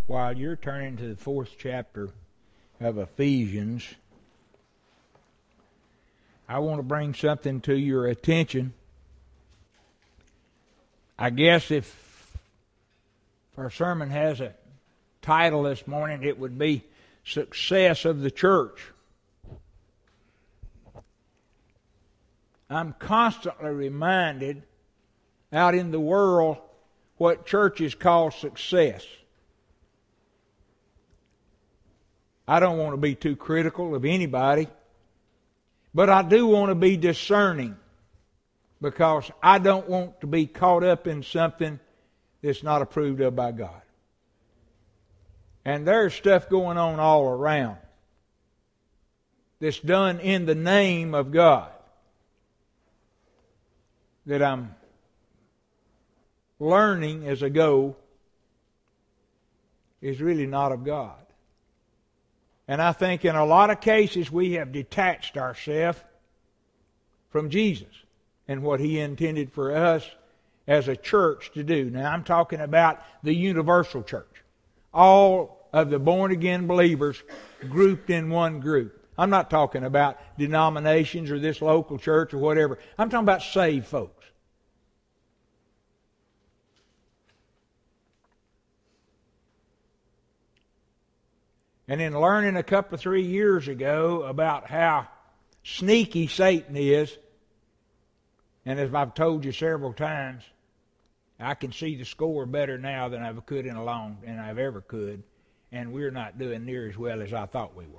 While you're turning to the 4th chapter of Ephesians, I want to bring something to your attention. I guess if our sermon has a title this morning, it would be Success of the Church. I'm constantly reminded out in the world what churches call success. I don't want to be too critical of anybody, but I do want to be discerning because I don't want to be caught up in something that's not approved of by God. And there's stuff going on all around that's done in the name of God that I'm learning as I go is really not of God. And I think in a lot of cases we have detached ourselves from Jesus and what He intended for us as a church to do. Now I'm talking about the universal church. All of the born-again believers grouped in one group. I'm not talking about denominations or this local church or whatever. I'm talking about saved folks. And in learning a couple of 3 years ago about how sneaky Satan is, and as I've told you several times, I can see the score better now than I could in a long, and I've ever could, and we're not doing near as well as I thought we were.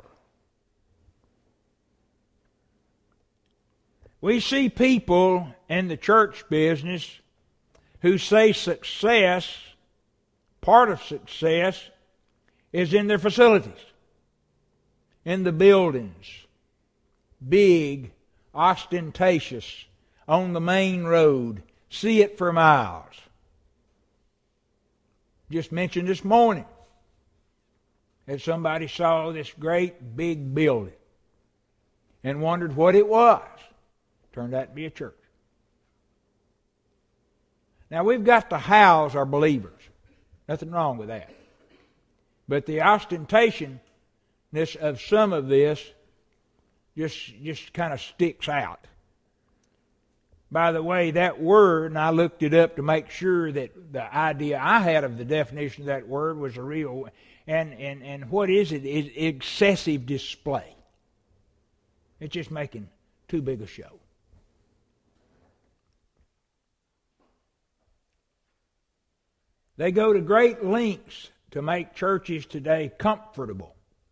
We see people in the church business who say success, part of success, is in their facilities, in the buildings, big, ostentatious, on the main road, see it for miles. Just mentioned this morning that somebody saw this great big building and wondered what it was. Turned out to be a church. Now we've got to house our believers. Nothing wrong with that. But the ostentationness of some of this just kind of sticks out. By the way, that word, and I looked it up to make sure that the idea I had of the definition of that word was a real, and what is it? It's excessive display. It's just making too big a show. They go to great lengths to make churches today comfortable,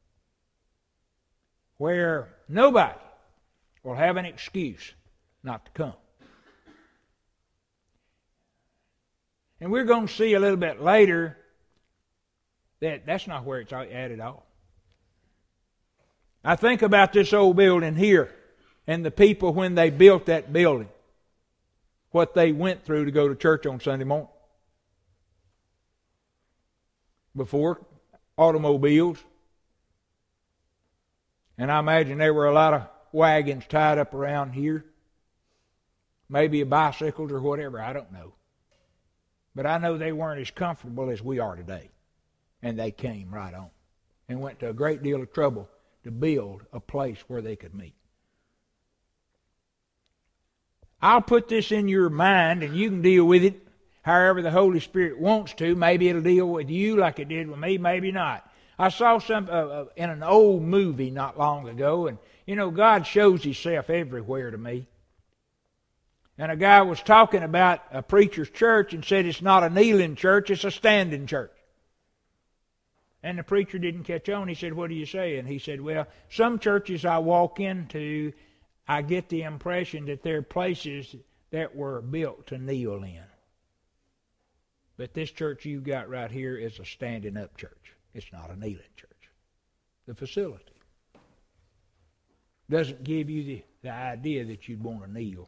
where nobody will have an excuse not to come. And we're going to see a little bit later that that's not where it's at at all. I think about this old building here and the people when they built that building, what they went through to go to church on Sunday morning. Before automobiles. And I imagine there were a lot of wagons tied up around here. Maybe bicycles or whatever, I don't know. But I know they weren't as comfortable as we are today. And they came right on. And went to a great deal of trouble to build a place where they could meet. I'll put this in your mind and you can deal with it however the Holy Spirit wants to. Maybe it'll deal with you like it did with me, maybe not. I saw some in an old movie not long ago, and you know, God shows Himself everywhere to me. And a guy was talking about a preacher's church and said it's not a kneeling church, it's a standing church. And the preacher didn't catch on. He said, "What are you saying?" He said, "Well, some churches I walk into, I get the impression that they're places that were built to kneel in. But this church you've got right here is a standing up church. It's not a kneeling church. The facility doesn't give you the idea that you'd want to kneel."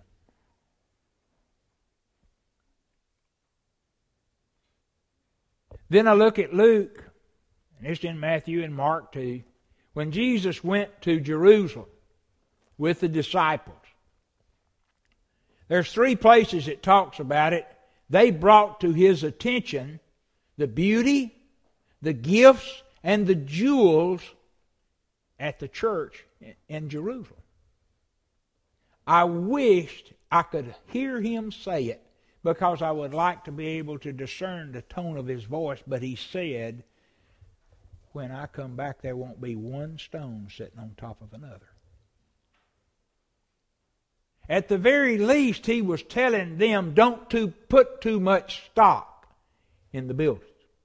Then I look at Luke, and it's in Matthew and Mark too, when Jesus went to Jerusalem with the disciples. There's 3 places it talks about it. They brought to His attention the beauty, the gifts and the jewels at the church in Jerusalem. I wished I could hear him say it, because I would like to be able to discern the tone of his voice, but he said, when I come back, there won't be one stone sitting on top of another. At the very least, he was telling them, don't put too much stock in the buildings.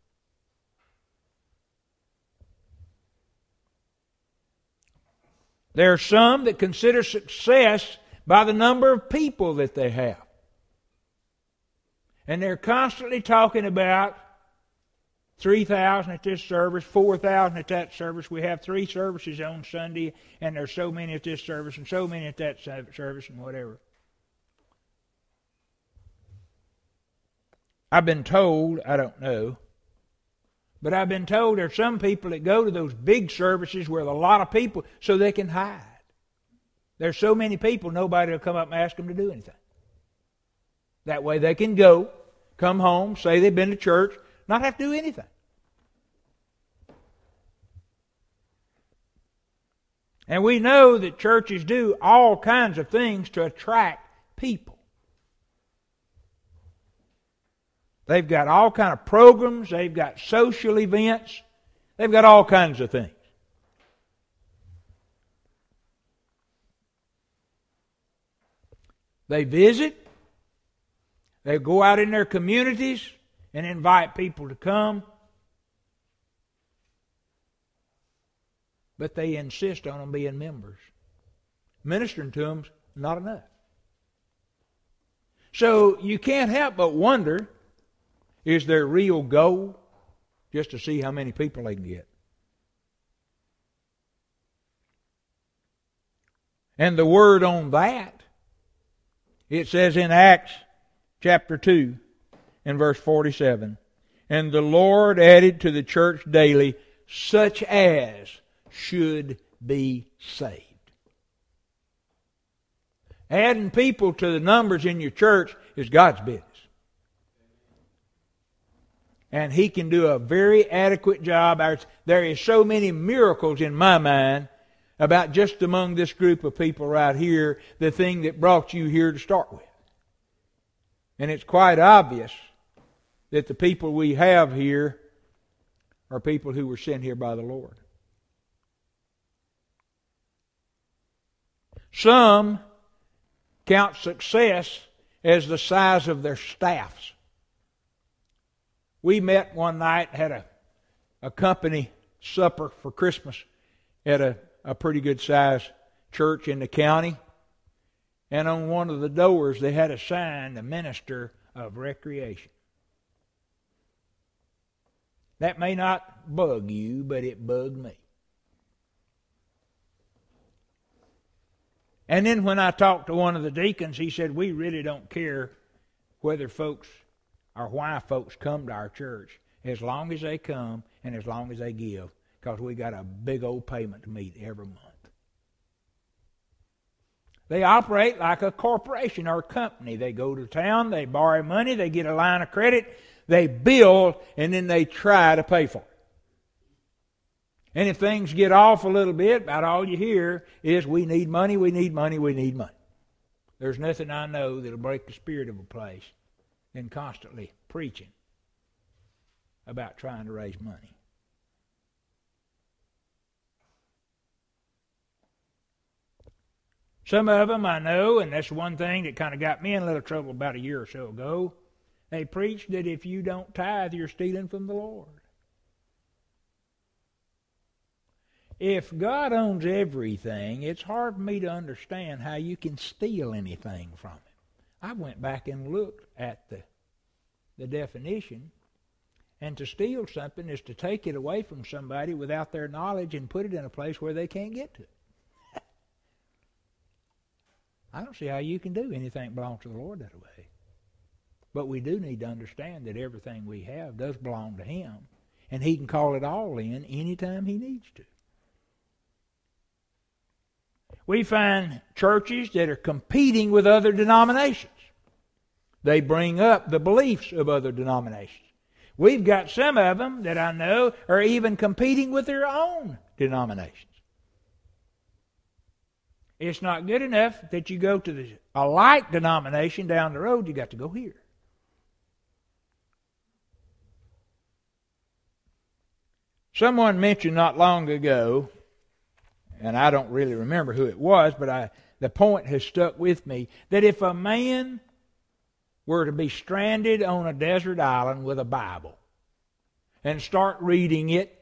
There are some that consider success by the number of people that they have. And they're constantly talking about 3,000 at this service, 4,000 at that service. We have 3 services on Sunday, and there's so many at this service and so many at that service and whatever. I've been told, I don't know, but I've been told there's some people that go to those big services with a lot of people so they can hide. There's so many people, nobody will come up and ask them to do anything. That way they can go, come home, say they've been to church, not have to do anything. And we know that churches do all kinds of things to attract people. They've got all kinds of programs, they've got social events, they've got all kinds of things. They visit. They go out in their communities and invite people to come. But they insist on them being members. Ministering to them is not enough. So you can't help but wonder, is their real goal just to see how many people they can get? And the word on that, it says in Acts chapter 2 and verse 47, and the Lord added to the church daily such as should be saved. Adding people to the numbers in your church is God's business. And He can do a very adequate job. There is so many miracles in my mind about just among this group of people right here, the thing that brought you here to start with. And it's quite obvious that the people we have here are people who were sent here by the Lord. Some count success as the size of their staffs. We met one night, had a company supper for Christmas at a pretty good sized church in the county. And on one of the doors they had a sign, the Minister of Recreation. That may not bug you, but it bugged me. And then when I talked to one of the deacons, he said, we really don't care whether folks or why folks come to our church, as long as they come and as long as they give, because we got a big old payment to meet every month. They operate like a corporation or a company. They go to town, they borrow money, they get a line of credit, they bill, and then they try to pay for it. And if things get off a little bit, about all you hear is, we need money, we need money, we need money. There's nothing I know that'll break the spirit of a place than constantly preaching about trying to raise money. Some of them I know, and that's one thing that kind of got me in a little trouble about a year or so ago. They preach that if you don't tithe, you're stealing from the Lord. If God owns everything, it's hard for me to understand how you can steal anything from Him. I went back and looked at the definition, and to steal something is to take it away from somebody without their knowledge and put it in a place where they can't get to it. I don't see how you can do anything that belongs to the Lord that way. But we do need to understand that everything we have does belong to Him, and He can call it all in anytime He needs to. We find churches that are competing with other denominations. They bring up the beliefs of other denominations. We've got some of them that I know are even competing with their own denominations. It's not good enough that you go to a like denomination down the road. You got to go here. Someone mentioned not long ago, and I don't really remember who it was, but the point has stuck with me, that if a man were to be stranded on a desert island with a Bible and start reading it,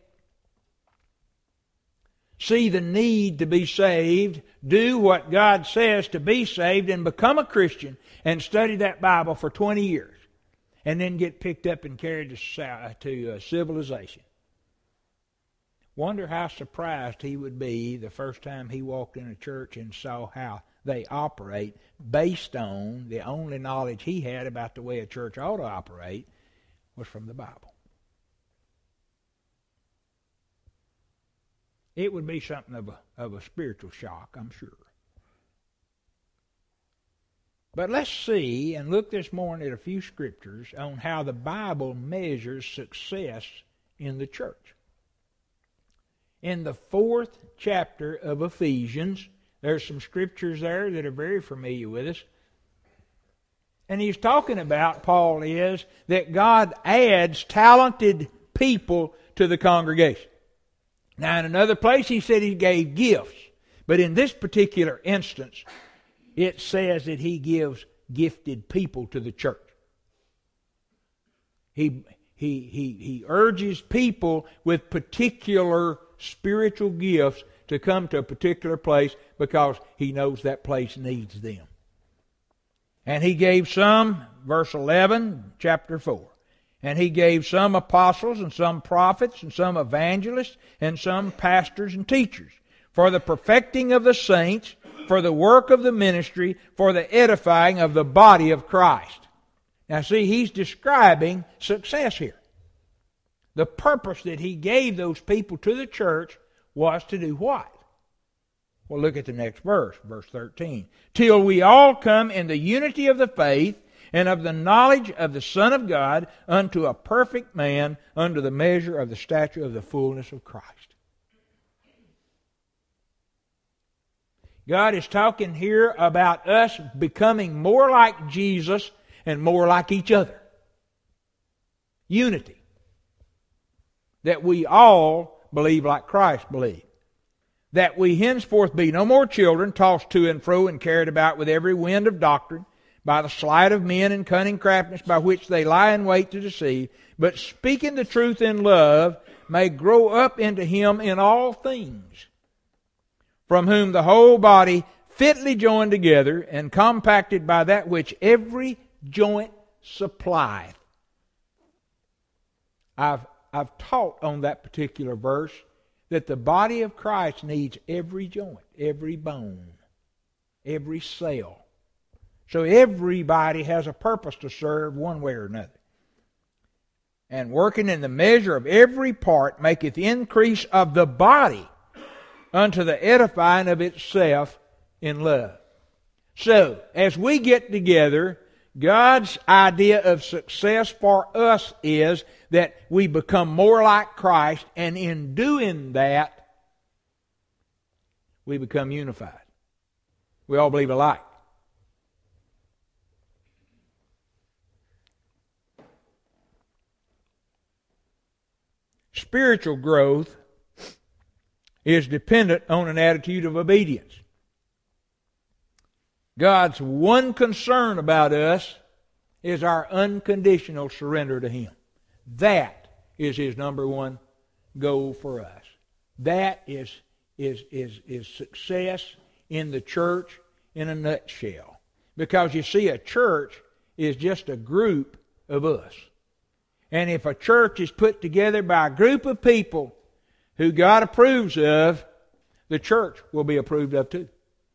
see the need to be saved, do what God says to be saved, and become a Christian and study that Bible for 20 years, and then get picked up and carried to civilization. Wonder how surprised he would be the first time he walked in a church and saw how they operate based on the only knowledge he had about the way a church ought to operate was from the Bible. It would be something of a spiritual shock, I'm sure. But let's see and look this morning at a few scriptures on how the Bible measures success in the church. In the 4th chapter of Ephesians, there's some scriptures there that are very familiar with us. And he's talking about, Paul is, that God adds talented people to the congregation. Now, in another place, he said he gave gifts. But in this particular instance, it says that he gives gifted people to the church. He urges people with particular spiritual gifts to come to a particular place because he knows that place needs them. And he gave some, verse 11, chapter 4, and he gave some apostles and some prophets and some evangelists and some pastors and teachers for the perfecting of the saints, for the work of the ministry, for the edifying of the body of Christ. Now see, he's describing success here. The purpose that he gave those people to the church was to do what? Well, look at the next verse, verse 13. Till we all come in the unity of the faith and of the knowledge of the Son of God unto a perfect man, under the measure of the stature of the fullness of Christ. God is talking here about us becoming more like Jesus and more like each other. Unity. That we all believe like Christ believed. That we henceforth be no more children, tossed to and fro and carried about with every wind of doctrine, by the sleight of men and cunning craftiness by which they lie in wait to deceive, but speaking the truth in love, may grow up into Him in all things, from whom the whole body fitly joined together and compacted by that which every joint supplieth. I've taught on that particular verse that the body of Christ needs every joint, every bone, every cell. So everybody has a purpose to serve one way or another. And working in the measure of every part maketh increase of the body unto the edifying of itself in love. So, as we get together, God's idea of success for us is that we become more like Christ, and in doing that, we become unified. We all believe alike. Spiritual growth is dependent on an attitude of obedience. God's one concern about us is our unconditional surrender to Him. That is His number one goal for us. That is success in the church in a nutshell. Because you see, a church is just a group of us. And if a church is put together by a group of people who God approves of, the church will be approved of too.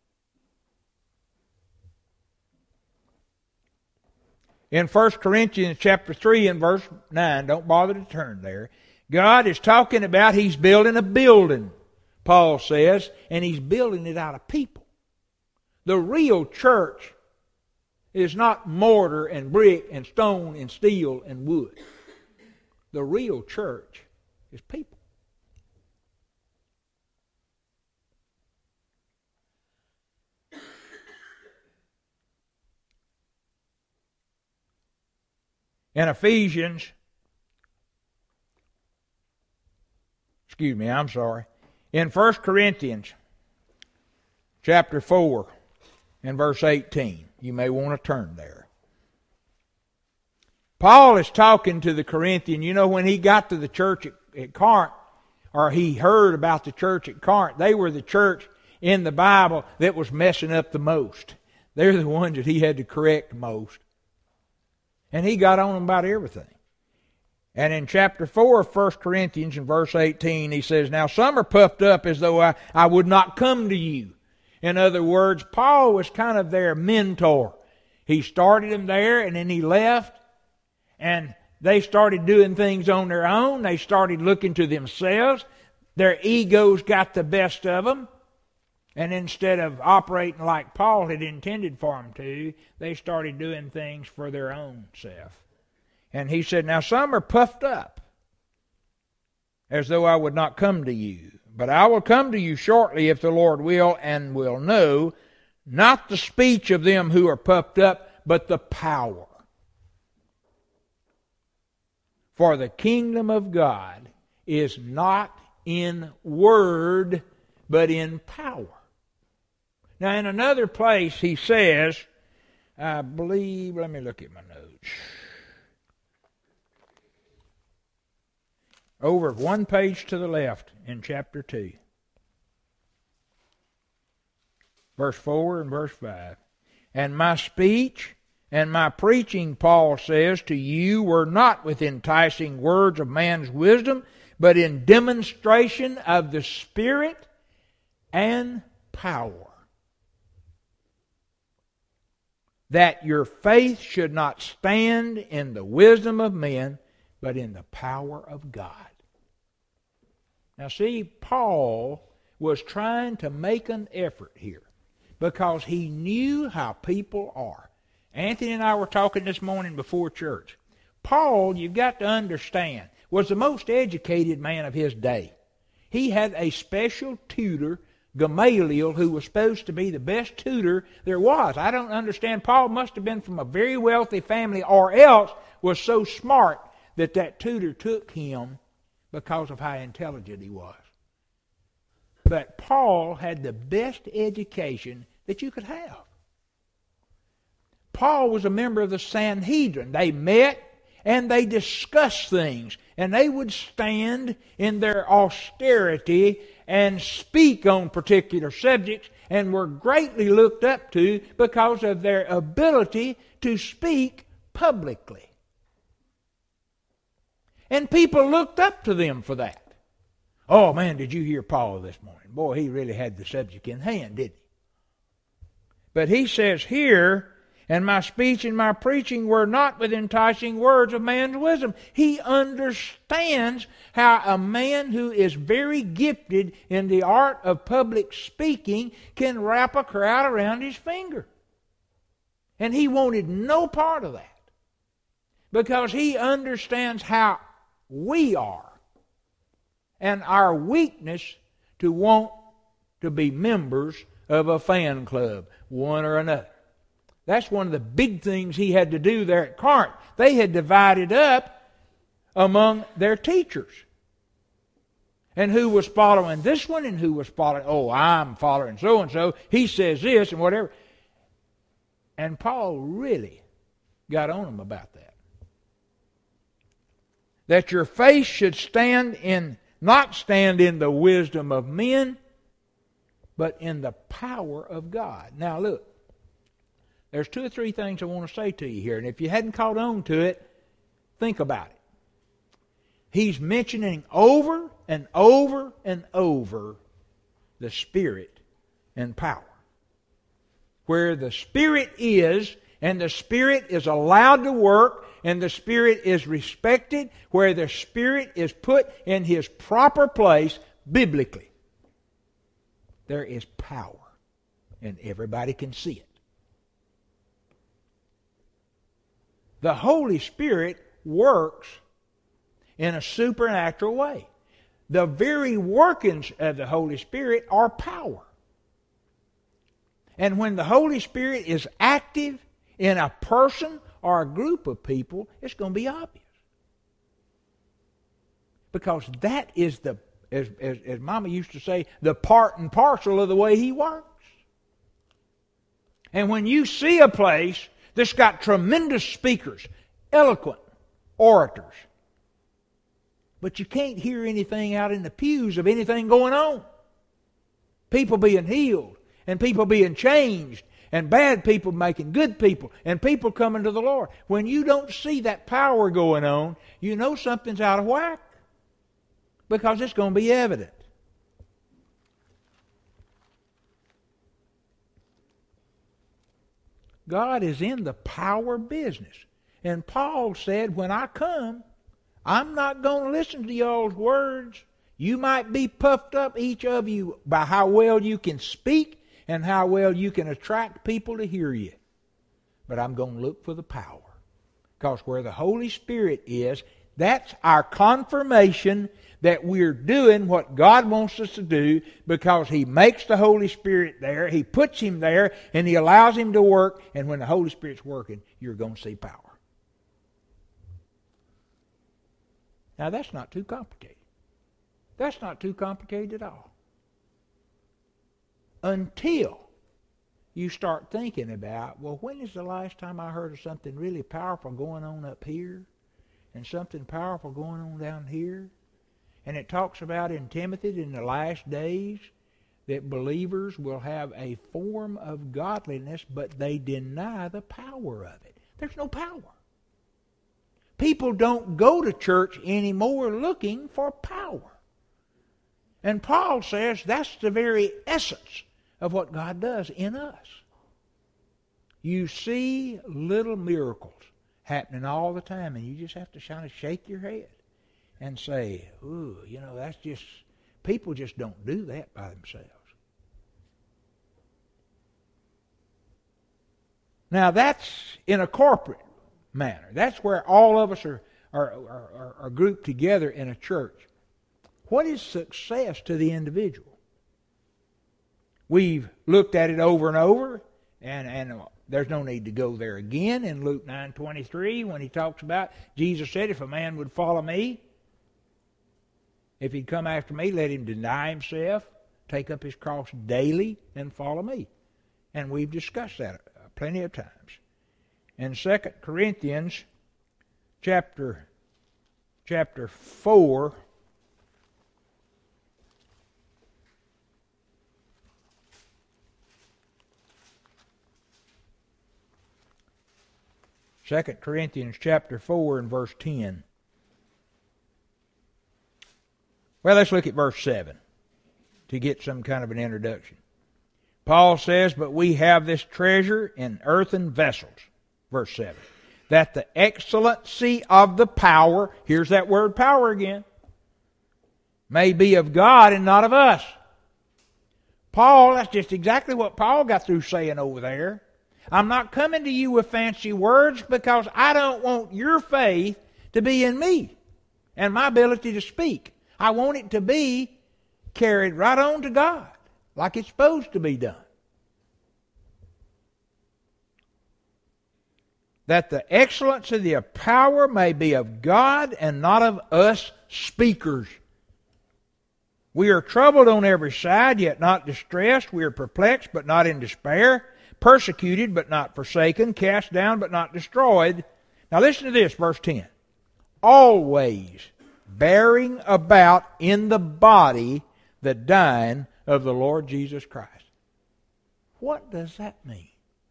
In 1 Corinthians chapter 3 and verse 9, don't bother to turn there, God is talking about He's building a building, Paul says, and He's building it out of people. The real church is not mortar and brick and stone and steel and wood. the real church is people. In Ephesians, in 1 Corinthians chapter 4 and verse 18, you may want to turn there. Paul is talking to the Corinthian. You know, when he got to the church at Corinth, or he heard about the church at Corinth, they were the church in the Bible that was messing up the most. They're the ones that he had to correct most. And he got on them about everything. And in chapter 4 of 1 Corinthians, in verse 18, he says, "Now some are puffed up as though I would not come to you." In other words, Paul was kind of their mentor. He started them there, and then he left, and they started doing things on their own. They started looking to themselves. Their egos got the best of them. And instead of operating like Paul had intended for them to, they started doing things for their own self. And he said, "Now some are puffed up, as though I would not come to you. But I will come to you shortly, if the Lord will, and will know, not the speech of them who are puffed up, but the power. For the kingdom of God is not in word, but in power." Now, in another place, he says, I believe, let me look at my notes. Over one page to the left in chapter 2. Verse 4 and verse 5. "And my speech and my preaching," Paul says, "to you were not with enticing words of man's wisdom, but in demonstration of the Spirit and power, that your faith should not stand in the wisdom of men, but in the power of God." Now see, Paul was trying to make an effort here because he knew how people are. Anthony and I were talking this morning before church. Paul, you've got to understand, was the most educated man of his day. He had a special tutor, Gamaliel, who was supposed to be the best tutor there was. I don't understand. Paul must have been from a very wealthy family, or else was so smart that tutor took him because of how intelligent he was. But Paul had the best education that you could have. Paul was a member of the Sanhedrin. They met and they discussed things, and they would stand in their austerity and speak on particular subjects, and were greatly looked up to because of their ability to speak publicly. And people looked up to them for that. "Oh man, did you hear Paul this morning? Boy, he really had the subject in hand, didn't he?" But he says here, "And my speech and my preaching were not with enticing words of man's wisdom." He understands how a man who is very gifted in the art of public speaking can wrap a crowd around his finger. And he wanted no part of that, because he understands how we are and our weakness to want to be members of a fan club, one or another. That's one of the big things he had to do there at Corinth. They had divided up among their teachers. And who was following this one and who was following, "Oh, I'm following so-and-so. He says this," and whatever. And Paul really got on them about that. That your faith should not stand in the wisdom of men, but in the power of God. Now look, there's 2 or 3 things I want to say to you here, and if you hadn't caught on to it, think about it. He's mentioning over and over and over the Spirit and power. Where the Spirit is, and the Spirit is allowed to work, and the Spirit is respected, where the Spirit is put in His proper place biblically, there is power, and everybody can see it. The Holy Spirit works in a supernatural way. The very workings of the Holy Spirit are power. And when the Holy Spirit is active in a person or a group of people, it's going to be obvious. Because that is the, as Mama used to say, the part and parcel of the way He works. And when you see a place that's got tremendous speakers, eloquent orators, but you can't hear anything out in the pews of anything going on. People being healed, and people being changed, and bad people making good people, and people coming to the Lord. When you don't see that power going on, you know something's out of whack. Because it's going to be evident. God is in the power business. And Paul said, when I come, I'm not going to listen to y'all's words. You might be puffed up, each of you, by how well you can speak and how well you can attract people to hear you. But I'm going to look for the power. Because where the Holy Spirit is, that's our confirmation that we're doing what God wants us to do, because He makes the Holy Spirit there, He puts Him there, and He allows Him to work, and when the Holy Spirit's working, you're going to see power. Now that's not too complicated. That's not too complicated at all. Until you start thinking about, well, when is the last time I heard of something really powerful going on up here, and something powerful going on down here? And it talks about in Timothy in the last days that believers will have a form of godliness, but they deny the power of it. There's no power. People don't go to church anymore looking for power. And Paul says that's the very essence of what God does in us. You see little miracles happening all the time, and you just have to kind of shake your head and say, ooh, that's just, people just don't do that by themselves. Now that's in a corporate manner. That's where all of us are grouped together in a church. What is success to the individual? We've looked at it over and over, and there's no need to go there again in Luke 9:23 when he talks about, Jesus said, if a man would follow me, if he'd come after me, let him deny himself, take up his cross daily, and follow me. And we've discussed that plenty of times. In 2 Corinthians chapter 4, Second Corinthians chapter 4 and verse 10. Well, let's look at verse 7 to get some kind of an introduction. Paul says, but we have this treasure in earthen vessels. Verse 7. That the excellency of the power, here's that word power again, may be of God and not of us. Paul, that's just exactly what Paul got through saying over there. I'm not coming to you with fancy words because I don't want your faith to be in me and my ability to speak. I want it to be carried right on to God like it's supposed to be done. That the excellence of the power may be of God and not of us speakers. We are troubled on every side, yet not distressed. We are perplexed, but not in despair. Persecuted, but not forsaken. Cast down, but not destroyed. Now listen to this, verse 10. Always bearing about in the body the dying of the Lord Jesus Christ. What does that mean?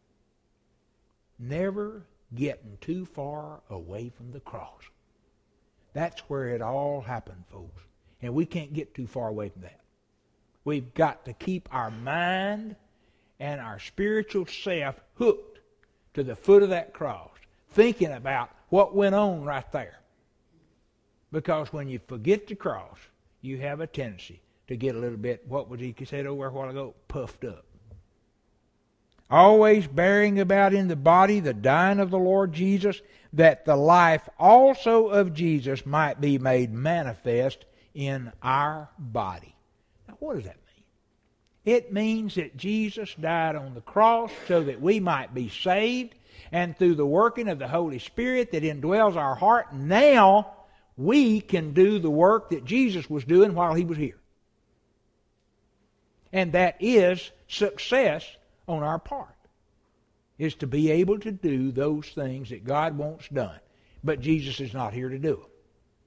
Never getting too far away from the cross. That's where it all happened, folks. And we can't get too far away from that. We've got to keep our mind and our spiritual self hooked to the foot of that cross, thinking about what went on right there. Because when you forget the cross, you have a tendency to get a little bit, what was he said over a while ago, puffed up. always bearing about in the body the dying of the Lord Jesus, that the life also of Jesus might be made manifest in our body. Now, what does that mean? It means that Jesus died on the cross so that we might be saved, and through the working of the Holy Spirit that indwells our heart, now we can do the work that Jesus was doing while He was here. And that is success on our part, is to be able to do those things that God wants done. But Jesus is not here to do them.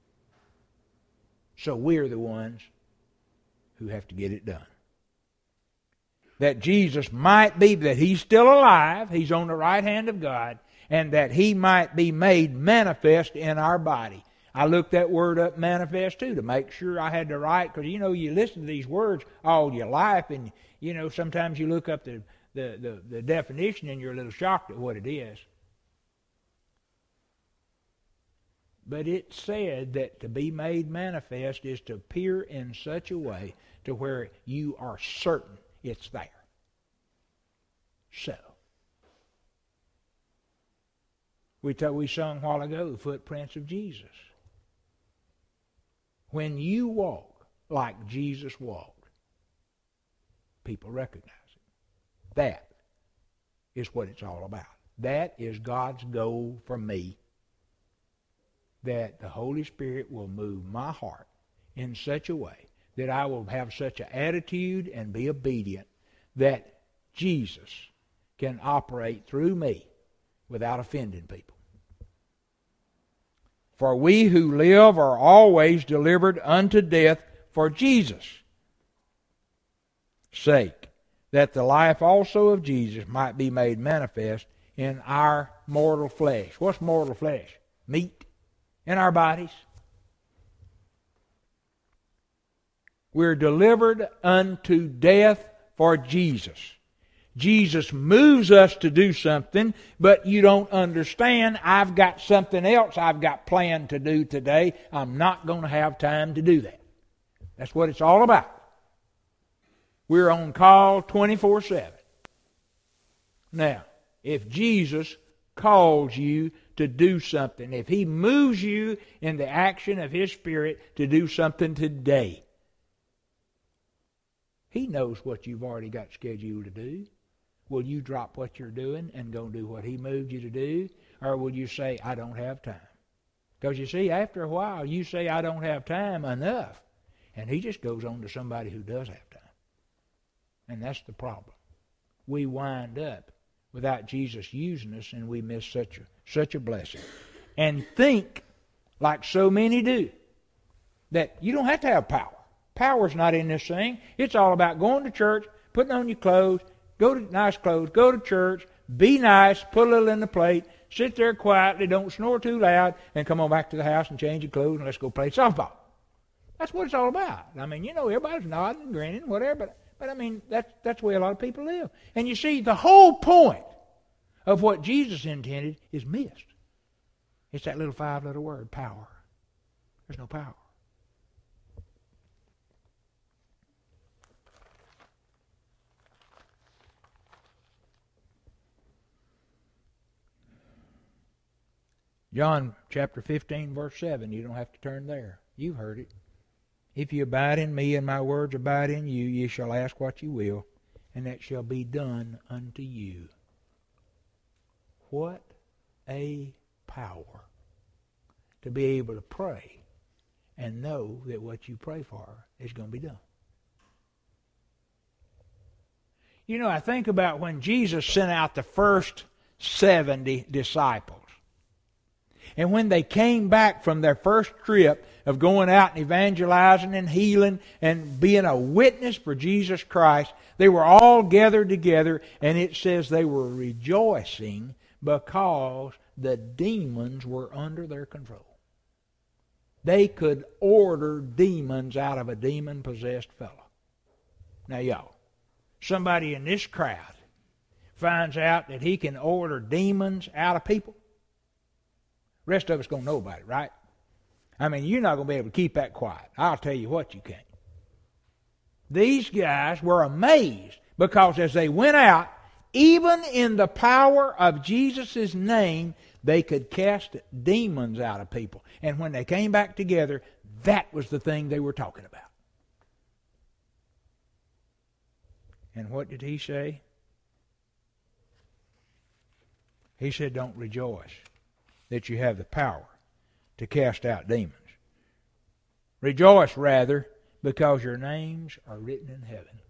So we're the ones who have to get it done. That Jesus might be, that He's still alive, He's on the right hand of God, and that He might be made manifest in our body. I looked that word up, manifest, too, to make sure I had the right, because you listen to these words all your life, and sometimes you look up the definition and you're a little shocked at what it is. But it said that to be made manifest is to appear in such a way to where you are certain it's there. So, we sung a while ago, the footprints of Jesus. When you walk like Jesus walked, people recognize it. That is what it's all about. That is God's goal for me. That the Holy Spirit will move my heart in such a way that I will have such an attitude and be obedient that Jesus can operate through me without offending people. For we who live are always delivered unto death for Jesus' sake, that the life also of Jesus might be made manifest in our mortal flesh. What's mortal flesh? Meat in our bodies. We're delivered unto death for Jesus. Jesus moves us to do something, but you don't understand, I've got something else I've got planned to do today. I'm not going to have time to do that. That's what it's all about. We're on call 24/7. Now, if Jesus calls you to do something, if He moves you in the action of His Spirit to do something today, He knows what you've already got scheduled to do. Will you drop what you're doing and go do what He moved you to do? Or will you say, I don't have time? Because you see, after a while, you say, I don't have time enough. And He just goes on to somebody who does have time. And that's the problem. We wind up without Jesus using us, and we miss such a blessing. And think, like so many do, that you don't have to have power. Power's not in this thing. It's all about going to church, putting on your clothes, go to church, be nice, put a little in the plate, sit there quietly, don't snore too loud, and come on back to the house and change your clothes and let's go play softball. That's what it's all about. I mean, everybody's nodding and grinning, whatever, but I mean, that's the way a lot of people live. And you see, the whole point of what Jesus intended is missed. It's that little 5-letter word, power. There's no power. John chapter 15, verse 7. You don't have to turn there. You've heard it. If you abide in me and my words abide in you, ye shall ask what you will, and that shall be done unto you. What a power to be able to pray and know that what you pray for is going to be done. I think about when Jesus sent out the first 70 disciples. And when they came back from their first trip of going out and evangelizing and healing and being a witness for Jesus Christ, they were all gathered together, and it says they were rejoicing because the demons were under their control. They could order demons out of a demon-possessed fellow. Now, y'all, somebody in this crowd finds out that he can order demons out of people. The rest of us going to know about it, right? I mean, you're not going to be able to keep that quiet. I'll tell you what you can't. These guys were amazed because as they went out even in the power of Jesus' name, they could cast demons out of people. And when they came back together, that was the thing they were talking about. And what did he say? He said, don't rejoice that you have the power to cast out demons. Rejoice, rather, because your names are written in heaven.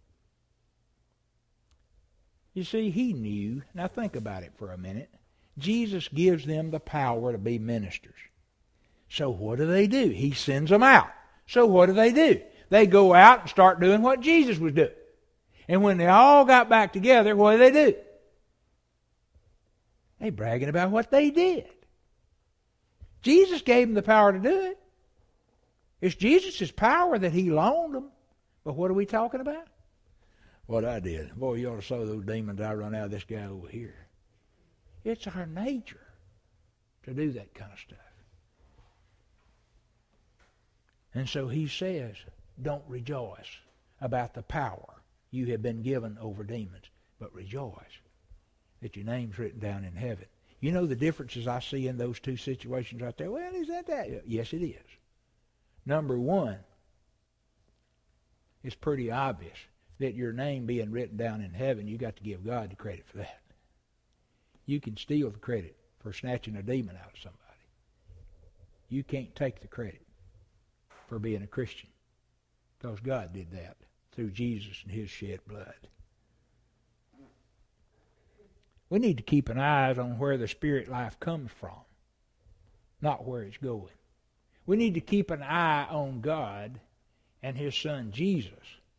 You see, he knew. Now think about it for a minute. Jesus gives them the power to be ministers. So what do? He sends them out. So what do? They go out and start doing what Jesus was doing. And when they all got back together, what do? They bragging about what they did. Jesus gave them the power to do it. It's Jesus' power that he loaned them. But what are we talking about? What I did. Boy, you ought to saw those demons I run out of this guy over here. It's our nature to do that kind of stuff. And so he says, don't rejoice about the power you have been given over demons, but rejoice that your name's written down in heaven. You know the differences I see in those two situations right there? Well, is that? Yes, it is. Number one, it's pretty obvious that your name being written down in heaven, you got to give God the credit for that. You can steal the credit for snatching a demon out of somebody. You can't take the credit for being a Christian, because God did that through Jesus and his shed blood. We need to keep an eye on where the spirit life comes from, not where it's going. We need to keep an eye on God and his son Jesus,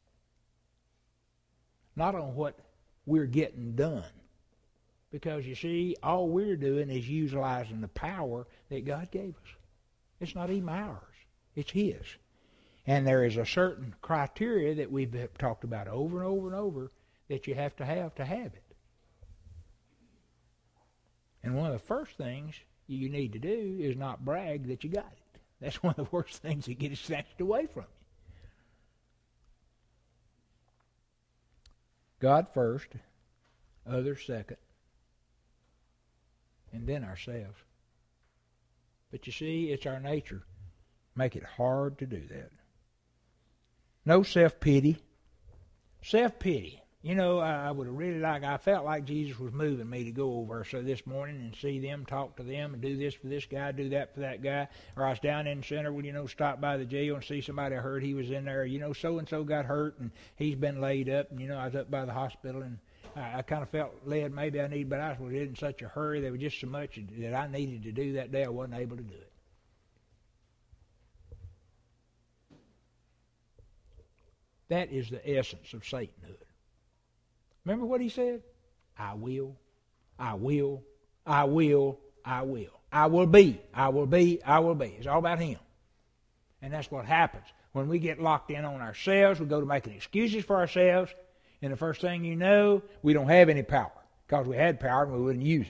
not on what we're getting done. Because you see, all we're doing is utilizing the power that God gave us. It's not even ours. It's his. And there is a certain criteria that we've talked about over and over and over that you have to have it. And one of the first things you need to do is not brag that you got it. That's one of the worst things that get it snatched away from you. God first, others second, and then ourselves. But you see, it's our nature. Make it hard to do that. No self-pity. Self-pity. You know, I would have really I felt like Jesus was moving me to go over so this morning and see them, talk to them, and do this for this guy, do that for that guy. Or I was down in the center, stop by the jail and see somebody I heard he was in there. So-and-so got hurt and he's been laid up. And, I was up by the hospital and I kind of felt led maybe I needed, but I was in such a hurry. There was just so much that I needed to do that day I wasn't able to do it. That is the essence of Satanhood. Remember what he said? I will, I will, I will, I will. I will be, I will be, I will be. It's all about him. And that's what happens. When we get locked in on ourselves, we go to making excuses for ourselves, and the first thing you know, we don't have any power. Because we had power and we wouldn't use it.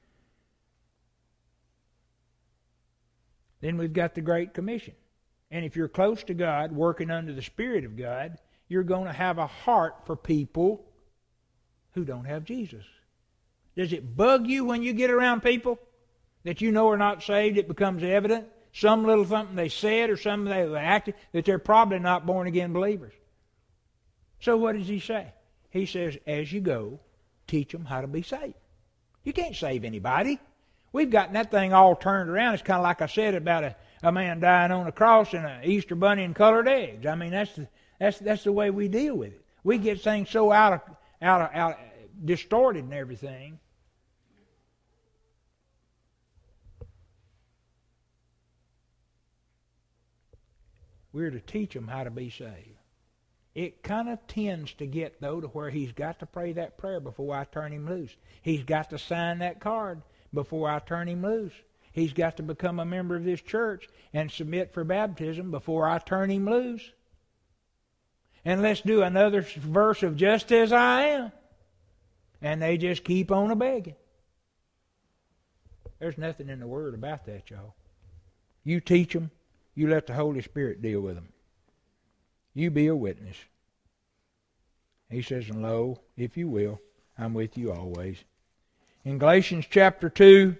Then we've got the Great Commission. And if you're close to God, working under the Spirit of God, you're going to have a heart for people who don't have Jesus. Does it bug you when you get around people that you know are not saved? It becomes evident. Some little something they said or something they acted that they're probably not born again believers. So what does he say? He says, as you go, teach them how to be saved. You can't save anybody. We've gotten that thing all turned around. It's kind of like I said about a man dying on a cross and an Easter bunny and colored eggs. I mean, that's the way we deal with it. We get things so out distorted and everything. We're to teach them how to be saved. It kind of tends to get, though, to where he's got to pray that prayer before I turn him loose. He's got to sign that card before I turn him loose. He's got to become a member of this church and submit for baptism before I turn him loose. And let's do another verse of just as I am. And they just keep on a-begging. There's nothing in the Word about that, y'all. You teach them. You let the Holy Spirit deal with them. You be a witness. He says, and lo, if you will, I'm with you always. In Galatians chapter 2,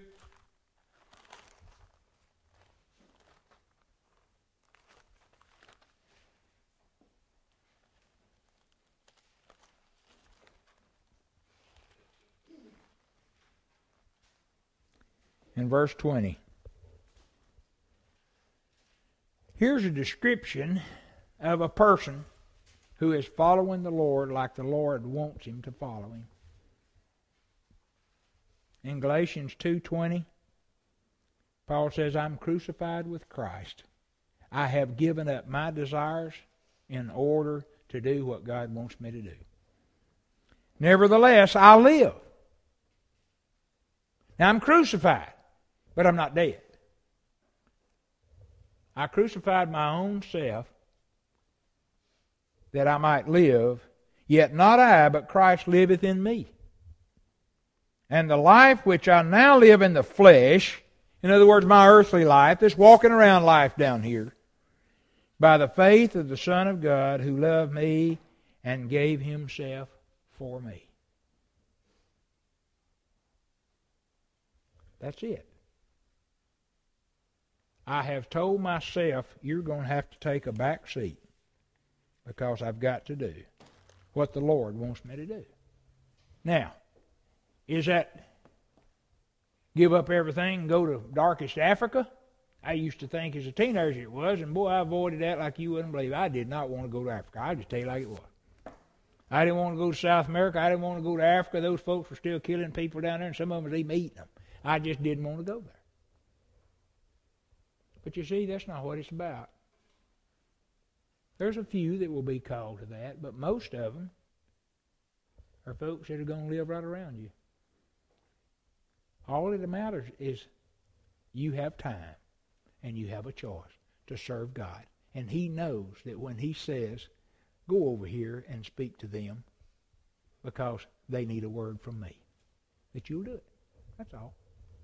in verse 20. Here's a description of a person who is following the Lord like the Lord wants him to follow him. In Galatians 2:20, Paul says, I'm crucified with Christ. I have given up my desires in order to do what God wants me to do. Nevertheless, I live. Now I'm crucified, but I'm not dead. I crucified my own self that I might live, yet not I, but Christ liveth in me. And the life which I now live in the flesh, in other words, my earthly life, this walking around life down here, by the faith of the Son of God who loved me and gave himself for me. That's it. I have told myself, you're going to have to take a back seat because I've got to do what the Lord wants me to do. Now, is that give up everything and go to darkest Africa? I used to think as a teenager it was, and boy, I avoided that like you wouldn't believe. I did not want to go to Africa. I'll just tell you like it was. I didn't want to go to South America. I didn't want to go to Africa. Those folks were still killing people down there, and some of them was even eating them. I just didn't want to go there. But you see, that's not what it's about. There's a few that will be called to that, but most of them are folks that are going to live right around you. All that matters is you have time and you have a choice to serve God. And He knows that when He says, go over here and speak to them because they need a word from me, that you'll do it. That's all.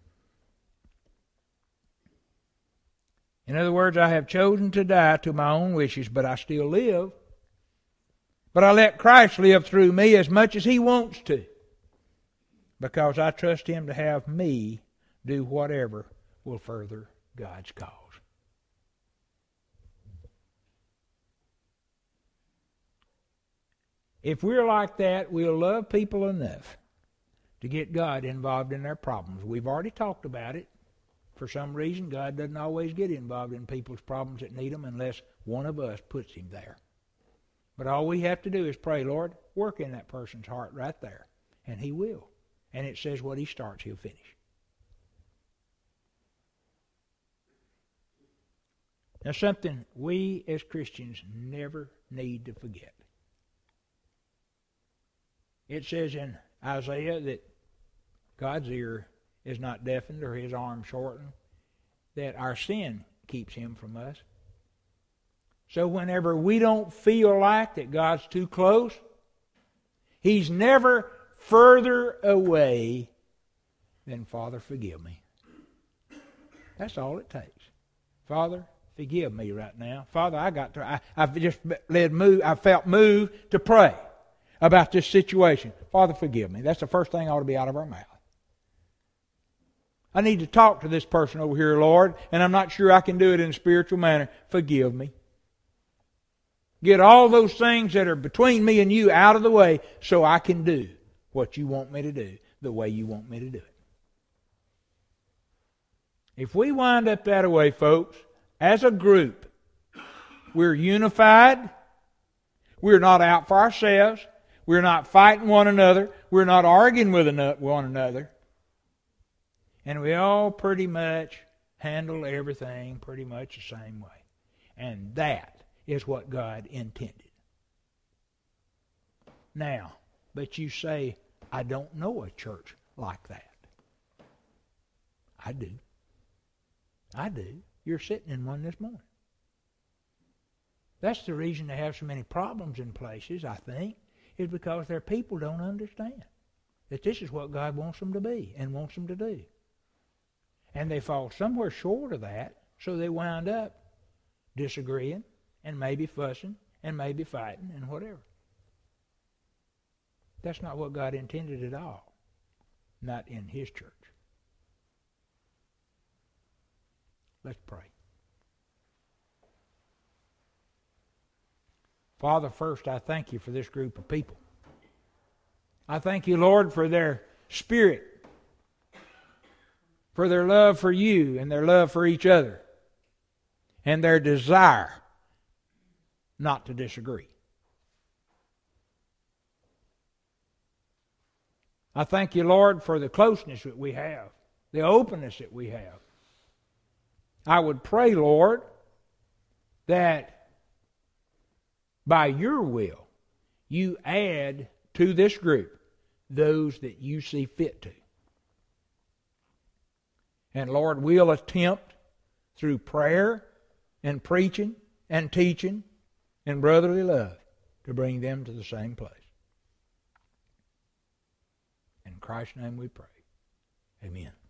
In other words, I have chosen to die to my own wishes, but I still live. But I let Christ live through me as much as He wants to, because I trust Him to have me do whatever will further God's cause. If we're like that, we'll love people enough to get God involved in their problems. We've already talked about it. For some reason, God doesn't always get involved in people's problems that need Him unless one of us puts Him there. But all we have to do is pray, Lord, work in that person's heart right there. And He will. And it says what He starts, He'll finish. Now, something we as Christians never need to forget. It says in Isaiah that God's ear is not deafened or His arm shortened, that our sin keeps Him from us. So whenever we don't feel like that God's too close, He's never further away than, Father, forgive me. That's all it takes. Father, forgive me right now. Father, I felt moved to pray about this situation. Father, forgive me. That's the first thing ought to be out of our mouth. I need to talk to this person over here, Lord, and I'm not sure I can do it in a spiritual manner. Forgive me. Get all those things that are between me and you out of the way so I can do what you want me to do the way you want me to do it. If we wind up that way, folks, as a group, we're unified. We're not out for ourselves. We're not fighting one another. We're not arguing with one another. And we all pretty much handle everything pretty much the same way. And that is what God intended. Now, but you say, I don't know a church like that. I do. I do. You're sitting in one this morning. That's the reason they have so many problems in places, I think, is because their people don't understand that this is what God wants them to be and wants them to do. And they fall somewhere short of that, so they wind up disagreeing and maybe fussing and maybe fighting and whatever. That's not what God intended at all. Not in His church. Let's pray. Father, first I thank you for this group of people. I thank you, Lord, for their spirit, for their love for you and their love for each other, and their desire not to disagree. I thank you, Lord, for the closeness that we have, the openness that we have. I would pray, Lord, that by your will, you add to this group those that you see fit to. And Lord, we'll attempt through prayer and preaching and teaching and brotherly love to bring them to the same place. In Christ's name we pray. Amen.